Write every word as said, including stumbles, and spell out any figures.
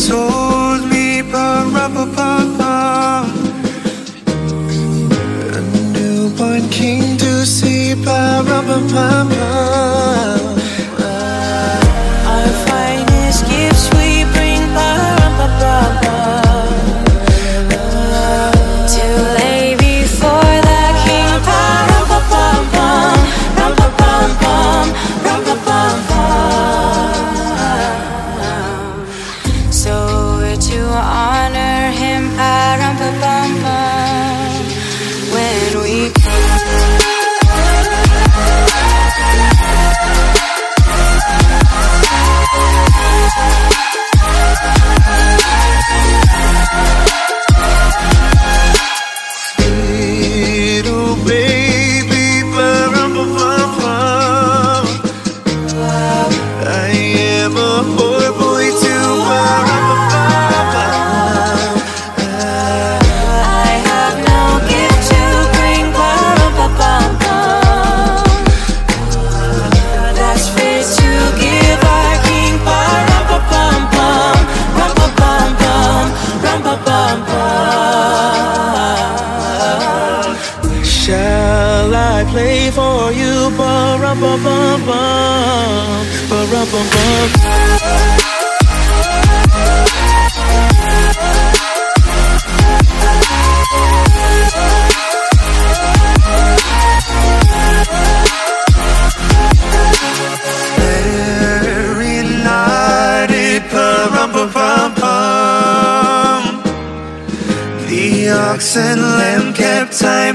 told me, pa-rum-pa-pum-pum, a newborn king to see, pa-rum-pa-pum-pum. Our finest gifts we bring, pa-rum-pa-pum-pum, to lay before the king, pa-rum-pa-pum-pum, rum-pa-pum-pum, rum-pa-pum-pum. So we're to honor him, pa-rum-pa-pum-pum, when we little baby, pa-rum-pa-pum-pum, I am a poor boy too, pa-rum-pa-pum-pum. I have no gift to bring, pa-rum-pa-pum-pum, that's fit to give our king, pa-rum-pa-pum-pum, rum-pa-pum-pum, rum-pa-pum-pum. Shall I play for you, pa-rum-pa-pum-pum, pa-rum-pum-pum? Very naughty, pa-rum-pa-pum-pum. The ox and lamb kept tied